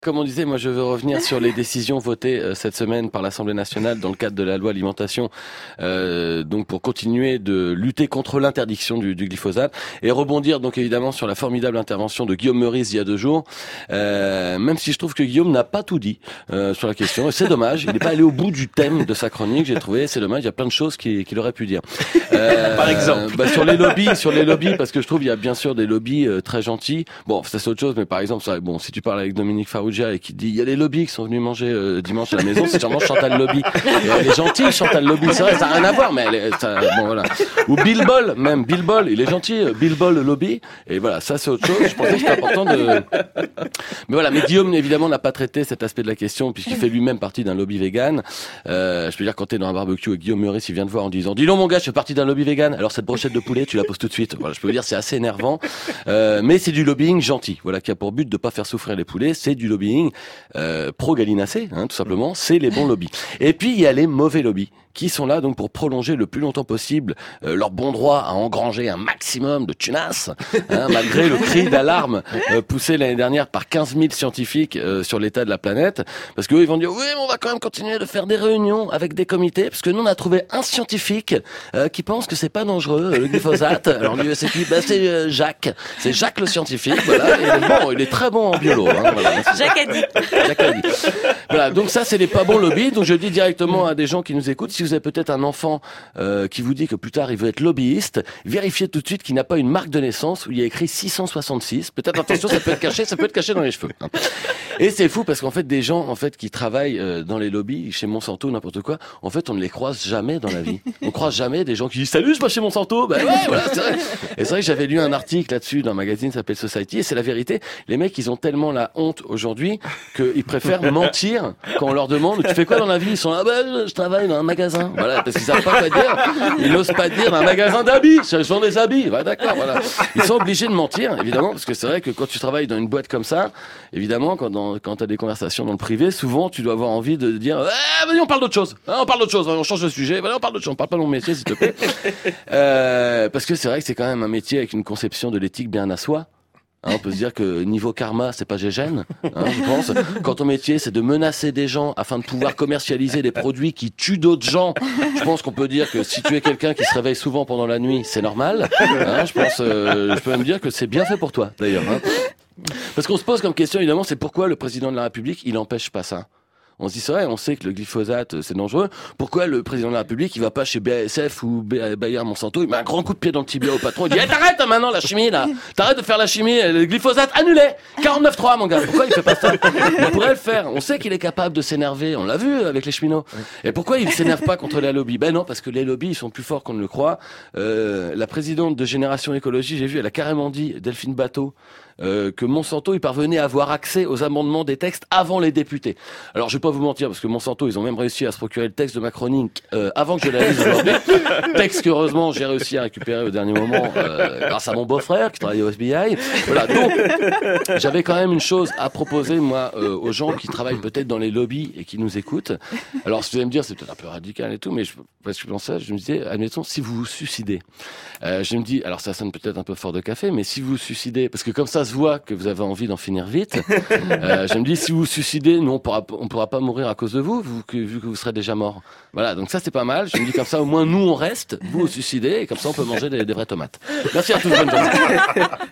Comme on disait, moi je veux revenir sur les décisions votées cette semaine par l'Assemblée nationale dans le cadre de la loi alimentation, donc pour continuer de lutter contre l'interdiction du glyphosate et rebondir donc évidemment sur la formidable intervention de Guillaume Meurice il y a 2 jours, même si je trouve que Guillaume n'a pas tout dit sur la question et c'est dommage, il n'est pas allé au bout du thème de sa chronique, j'ai trouvé, c'est dommage, il y a plein de choses qu'il aurait pu dire. Par exemple sur les lobbies, parce que je trouve il y a bien sûr des lobbies très gentils, bon ça c'est autre chose, mais par exemple ça, bon si tu parles avec Dominique Farrugia et qui dit il y a les lobbies qui sont venus manger dimanche à la maison, c'est sûrement Chantal Lobby. Et elle est gentille, Chantal Lobby, c'est vrai, ça n'a rien à voir, mais bon voilà. Ou Bill Boll, même Bill Boll, il est gentil, Bill Boll Lobby. Et voilà, ça c'est autre chose. Je pensais que c'était important de. Mais voilà, mais Guillaume évidemment n'a pas traité cet aspect de la question puisqu'il fait lui-même partie d'un lobby vegan. Je peux dire quand t'es dans un barbecue et Guillaume Meurice il vient te voir en disant dis donc mon gars, je fais partie d'un lobby vegan. Alors cette brochette de poulet, tu la poses tout de suite. Voilà, je peux vous dire c'est assez énervant. Mais c'est du lobbying gentil. Voilà, qui a pour but de pas faire souffrir les poulets. C'est du lobbying pro-gallinacé, tout simplement, c'est les bons lobbies. Et puis il y a les mauvais lobbies qui sont là donc pour prolonger le plus longtemps possible leur bon droit à engranger un maximum de tunas, malgré le cri d'alarme poussé l'année dernière par 15 000 scientifiques sur l'état de la planète, parce qu'eux ils vont dire oui mais on va quand même continuer de faire des réunions avec des comités, parce que nous on a trouvé un scientifique qui pense que c'est pas dangereux le glyphosate. Alors lui c'est qui? C'est Jacques le scientifique, voilà, et il est très bon en biolo, voilà. Jacques a dit. Voilà, donc ça c'est les pas bons lobbies. Donc je dis directement à des gens qui nous écoutent, si vous avez peut-être un enfant qui vous dit que plus tard il veut être lobbyiste, vérifiez tout de suite qu'il n'a pas une marque de naissance où il y a écrit 666. Peut-être attention, ça peut être caché dans les cheveux. Et c'est fou parce qu'en fait des gens en fait qui travaillent dans les lobbies, chez Monsanto, n'importe quoi, en fait on ne les croise jamais dans la vie. On croise jamais des gens qui disent salut, je passe chez Monsanto. Ben ouais, voilà, c'est vrai. Et c'est vrai que j'avais lu un article là-dessus dans un magazine qui s'appelle Society, et c'est la vérité. Les mecs ils ont tellement la honte aujourd'hui qu'ils préfèrent mentir quand on leur demande tu fais quoi dans la vie. Ils sont là, je travaille dans un magasin, voilà, parce qu'ils savent pas quoi dire, ils n'osent pas dire un magasin d'habits, je vends des habits, ouais, d'accord, voilà. Ils sont obligés de mentir évidemment, parce que c'est vrai que quand tu travailles dans une boîte comme ça, évidemment quand t'as des conversations dans le privé, souvent tu dois avoir envie de dire vas-y on parle d'autre chose, on change de sujet, on parle d'autre chose, on parle pas de mon métier s'il te plaît. Parce que c'est vrai que c'est quand même un métier avec une conception de l'éthique bien à soi. On peut se dire que niveau karma, c'est pas gégène, je pense. Quand ton métier, c'est de menacer des gens afin de pouvoir commercialiser des produits qui tuent d'autres gens, je pense qu'on peut dire que si tu es quelqu'un qui se réveille souvent pendant la nuit, c'est normal. Je peux même dire que c'est bien fait pour toi, d'ailleurs. Parce qu'on se pose comme question, évidemment, c'est pourquoi le président de la République, il empêche pas ça. On se dit, c'est vrai, on sait que le glyphosate, c'est dangereux. Pourquoi le président de la République, il va pas chez BASF ou Bayer Monsanto, il met un grand coup de pied dans le tibia au patron, il dit, t'arrêtes maintenant la chimie, là. T'arrêtes de faire la chimie, le glyphosate, annulé. 49.3, mon gars. Pourquoi il fait pas ça? Il pourrait le faire. On sait qu'il est capable de s'énerver. On l'a vu avec les cheminots. Et pourquoi il s'énerve pas contre les lobbies? Ben non, parce que les lobbies, ils sont plus forts qu'on ne le croit. La présidente de Génération Écologie, j'ai vu, elle a carrément dit, Delphine Bateau, que Monsanto, il parvenait à avoir accès aux amendements des textes avant les députés. Alors, je vais pas vous mentir, parce que Monsanto, ils ont même réussi à se procurer le texte de ma chronique avant que je la lise aujourd'hui. Texte qu'heureusement, j'ai réussi à récupérer au dernier moment grâce à mon beau-frère qui travaille au FBI. Voilà, donc, j'avais quand même une chose à proposer, moi, aux gens qui travaillent peut-être dans les lobbies et qui nous écoutent. Alors, si vous allez me dire, c'est peut-être un peu radical et tout, mais parce que je pensais, je me disais, admettons, si vous vous suicidez. Je me dis, alors ça sonne peut-être un peu fort de café, mais si vous vous suicidez, parce que comme ça se voit que vous avez envie d'en finir vite, je me dis, si vous vous suicidez, nous, on pourra pas mourir à cause de vous, vu que vous serez déjà mort. Voilà, donc ça, c'est pas mal. Je me dis, comme ça, au moins, nous, on reste, vous vous suicidez, et comme ça, on peut manger des vraies tomates. Merci à tous, bonne journée.